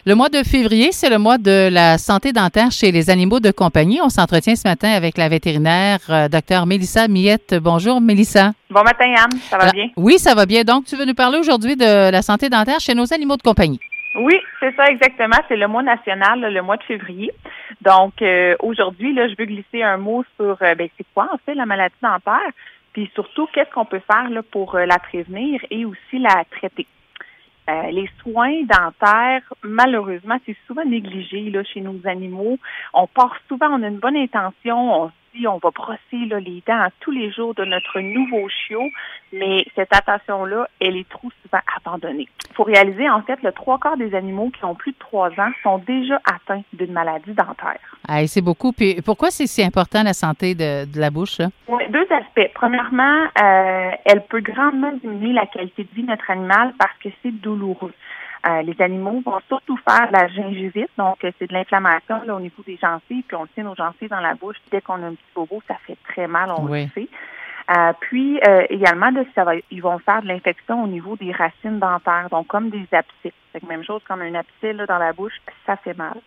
Le mois de février, c'est le mois de la santé dentaire chez les animaux de compagnie. On s'entretient ce matin avec la vétérinaire Dr Mélissa Millette. Bonjour, Mélissa. Bon matin, Anne. Ça va bien? Oui, ça va bien. Donc, tu veux nous parler aujourd'hui de la santé dentaire chez nos animaux de compagnie? Oui, c'est ça exactement. C'est le mois national, le mois de février. Donc, aujourd'hui, là, je veux glisser un mot sur c'est quoi, en fait, la maladie dentaire, puis surtout, qu'est-ce qu'on peut faire là, pour la prévenir et aussi la traiter. Les soins dentaires, malheureusement, c'est souvent négligé là, chez nos animaux. On part souvent, on a une bonne intention, on se dit on va brosser là, les dents tous les jours de notre nouveau chiot, mais cette attention-là, elle est trop souvent abandonnée. Il faut réaliser, en fait, le 3/4 des animaux qui ont plus de 3 ans sont déjà atteints d'une maladie dentaire. Ah, c'est beaucoup. Puis pourquoi c'est si important la santé de la bouche, là? Oui, 2 aspects. Premièrement, elle peut grandement diminuer la qualité de vie de notre animal parce que c'est douloureux. Les animaux vont surtout faire de la gingivite, donc c'est de l'inflammation là, au niveau des gencives, puis on tient nos gencives dans la bouche. Dès qu'on a un petit bobo, ça fait très mal, on le sait. Puis également, là, ils vont faire de l'infection au niveau des racines dentaires, donc comme des abcès. C'est la même chose comme un abcès là, dans la bouche, ça fait mal.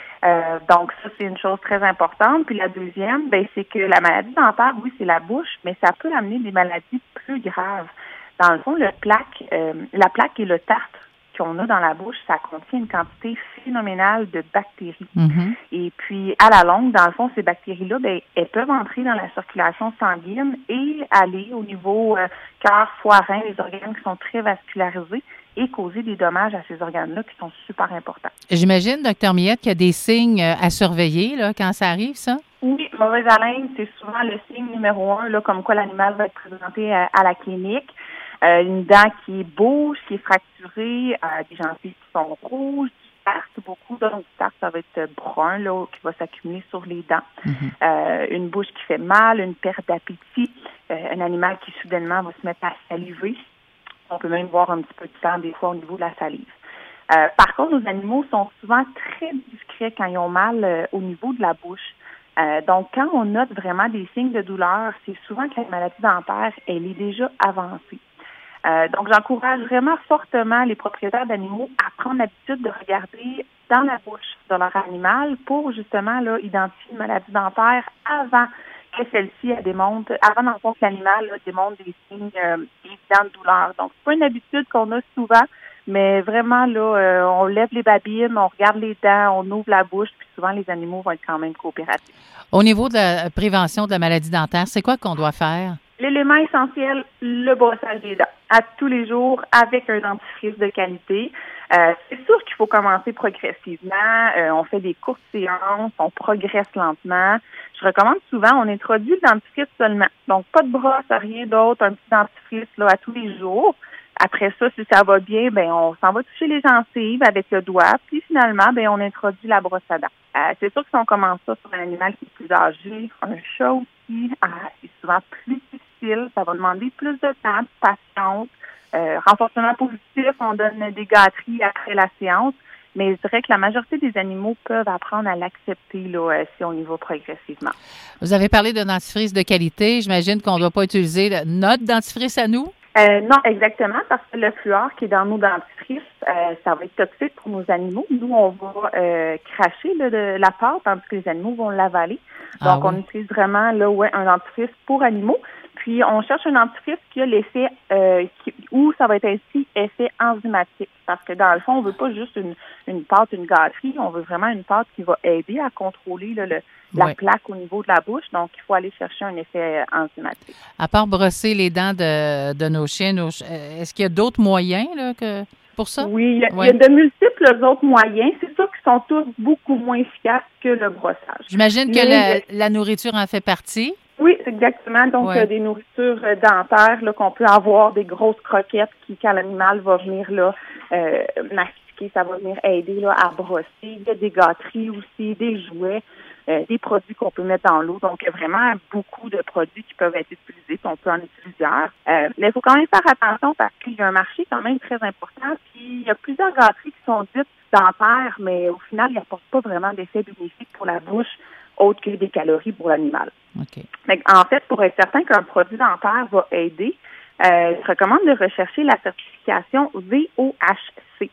Donc, ça, c'est une chose très importante. Puis la deuxième, c'est que la maladie dentaire, oui, c'est la bouche, mais ça peut amener des maladies plus graves. Dans le fond, la plaque et le tartre qu'on a dans la bouche, ça contient une quantité phénoménale de bactéries. Mm-hmm. Et puis, à la longue, dans le fond, ces bactéries-là, elles peuvent entrer dans la circulation sanguine et aller au niveau cœur, foie, rein, les organes qui sont très vascularisés et causer des dommages à ces organes-là qui sont super importants. J'imagine, Dr Millette, qu'il y a des signes à surveiller là, quand ça arrive, ça? Oui, mauvaise haleine, c'est souvent le signe numéro 1, là, comme quoi l'animal va être présenté à la clinique. Une dent qui bouge, qui est fracturée, des gencives qui sont rouges, du tartre, beaucoup. Donc, du tartre, ça va être brun, là, qui va s'accumuler sur les dents. Mm-hmm. Une bouche qui fait mal, une perte d'appétit, un animal qui soudainement va se mettre à saliver. On peut même voir un petit peu de sang des fois au niveau de la salive. Par contre, nos animaux sont souvent très discrets quand ils ont mal au niveau de la bouche. Donc, quand on note vraiment des signes de douleur, c'est souvent que la maladie dentaire, elle est déjà avancée. Donc, j'encourage vraiment fortement les propriétaires d'animaux à prendre l'habitude de regarder dans la bouche de leur animal pour justement là, identifier une maladie dentaire avant que celle-ci démontre, avant dans le fond que l'animal là, démontre des signes évidents de douleur. Donc, c'est pas une habitude qu'on a souvent, mais vraiment là, on lève les babines, on regarde les dents, on ouvre la bouche, puis souvent les animaux vont être quand même coopératifs. Au niveau de la prévention de la maladie dentaire, c'est quoi qu'on doit faire? L'élément essentiel, le brossage des dents, à tous les jours avec un dentifrice de qualité. C'est sûr qu'il faut commencer progressivement. On fait des courtes séances, on progresse lentement. Je recommande souvent, on introduit le dentifrice seulement. Donc, pas de brosse, rien d'autre, un petit dentifrice là, à tous les jours. Après ça, si ça va bien, on s'en va toucher les gencives avec le doigt. Puis finalement, on introduit la brosse à dents. C'est sûr que si on commence ça sur un animal qui est plus âgé, un chat aussi, c'est souvent plus difficile. Ça va demander plus de temps, de patience. Renforcement positif, on donne des gâteries après la séance. Mais je dirais que la majorité des animaux peuvent apprendre à l'accepter là, si on y va progressivement. Vous avez parlé de dentifrice de qualité. J'imagine qu'on ne doit pas utiliser notre dentifrice à nous? Non, exactement, parce que le fluor qui est dans nos dentifrices, ça va être toxique pour nos animaux. Nous, on va cracher de la pâte, tandis que les animaux vont l'avaler. Donc, on utilise vraiment là, un dentifrice pour animaux. Puis, on cherche un dentifrice qui a l'effet, où ça va être ainsi effet enzymatique. Parce que dans le fond, on veut pas juste une pâte, une gâterie. On veut vraiment une pâte qui va aider à contrôler là, la plaque au niveau de la bouche. Donc, il faut aller chercher un effet enzymatique. À part brosser les dents de nos chiens, est-ce qu'il y a d'autres moyens là, pour ça? Oui, il y a de multiples autres moyens. C'est sûr qu'ils sont tous beaucoup moins efficaces que le brossage. J'imagine que la nourriture en fait partie. Oui, exactement. Donc, des nourritures dentaires là, qu'on peut avoir, des grosses croquettes qui, quand l'animal va venir là mastiquer, ça va venir aider là, à brosser. Il y a des gâteries aussi, des jouets, des produits qu'on peut mettre dans l'eau. Donc, il y a vraiment beaucoup de produits qui peuvent être utilisés, puis on peut en utiliser plusieurs. Mais il faut quand même faire attention parce qu'il y a un marché quand même très important. Puis, il y a plusieurs gâteries qui sont dites dentaires, mais au final, ils n'apportent pas vraiment d'effet bénéfique pour la bouche, autre que des calories pour l'animal. Okay. En fait, pour être certain qu'un produit dentaire va aider, je recommande de rechercher la certification VOHC.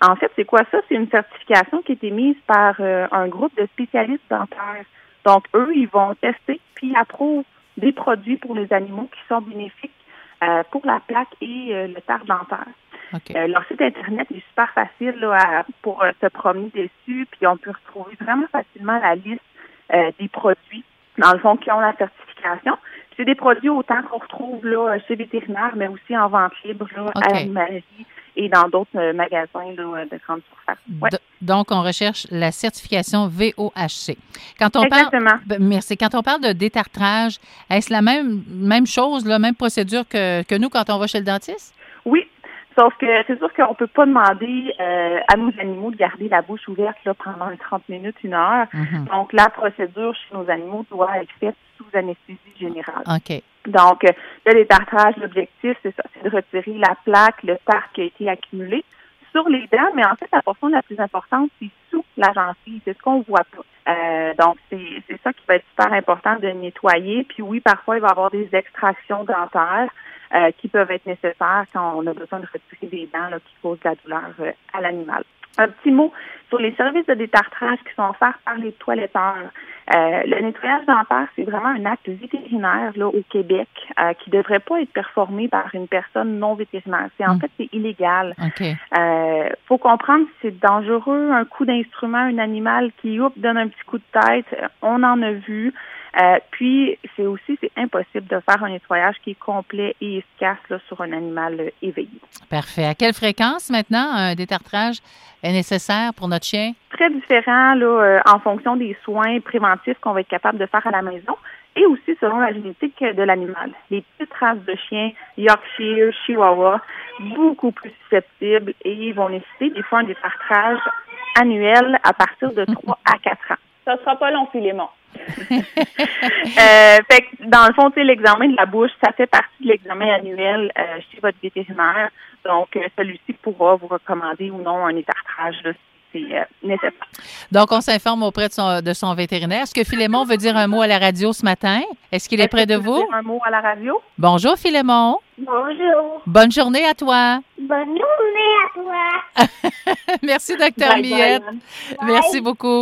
En fait, c'est quoi ça? C'est une certification qui a été mise par un groupe de spécialistes dentaires. Donc, eux, ils vont tester puis approuvent des produits pour les animaux qui sont bénéfiques pour la plaque et le tartre dentaire. Okay. Leur site Internet est super facile là, pour se promener dessus, puis on peut retrouver vraiment facilement la liste des produits, dans le fond, qui ont la certification. Puis c'est des produits autant qu'on retrouve là, chez vétérinaires, mais aussi en vente libre là, à l'animalerie et dans d'autres magasins là, de grande surface. Ouais. Donc, on recherche la certification VOHC. Exactement. Merci. Quand on parle de détartrage, est-ce la même chose, la même procédure que nous quand on va chez le dentiste? Oui. Sauf que c'est sûr qu'on ne peut pas demander à nos animaux de garder la bouche ouverte là, pendant 30 minutes, 1 heure. Mm-hmm. Donc, la procédure chez nos animaux doit être faite sous anesthésie générale. OK. Donc, le détartrage, l'objectif, c'est ça, c'est de retirer la plaque, le tartre qui a été accumulé sur les dents, mais en fait, la portion la plus importante, c'est sous la gencive. C'est ce qu'on ne voit pas. Donc, c'est ça qui va être super important de nettoyer. Puis oui, parfois, il va y avoir des extractions dentaires qui peuvent être nécessaires quand on a besoin de retirer des dents là, qui causent de la douleur à l'animal. Un petit mot sur les services de détartrage qui sont offerts par les toiletteurs. Le nettoyage dentaire, c'est vraiment un acte vétérinaire là, au Québec qui ne devrait pas être performé par une personne non vétérinaire. En fait, c'est illégal. Okay. Faut comprendre que c'est dangereux, un coup d'instrument, un animal qui donne un petit coup de tête, on en a vu. Puis, c'est impossible de faire un nettoyage qui est complet et efficace là, sur un animal éveillé. Parfait. À quelle fréquence, maintenant, un détartrage est nécessaire pour notre chien? Très différent là, en fonction des soins préventifs qu'on va être capable de faire à la maison et aussi selon la génétique de l'animal. Les petites races de chiens, Yorkshire, Chihuahua, beaucoup plus susceptibles et ils vont nécessiter des fois un détartrage annuel à partir de 3 à 4 ans. Ça sera pas long, Philémon. Fait que dans le fond, tu sais, l'examen de la bouche, ça fait partie de l'examen annuel chez votre vétérinaire. Donc, celui-ci pourra vous recommander ou non un détartrage là, si c'est nécessaire. Donc, on s'informe auprès de son vétérinaire. Est-ce que Philémon veut dire un mot à la radio ce matin? Est-ce qu'il est près de vous? Dire un mot à la radio? Bonjour, Philémon. Bonjour. Bonne journée à toi. Bonne journée à toi. Merci, Dr. Miette. Merci beaucoup.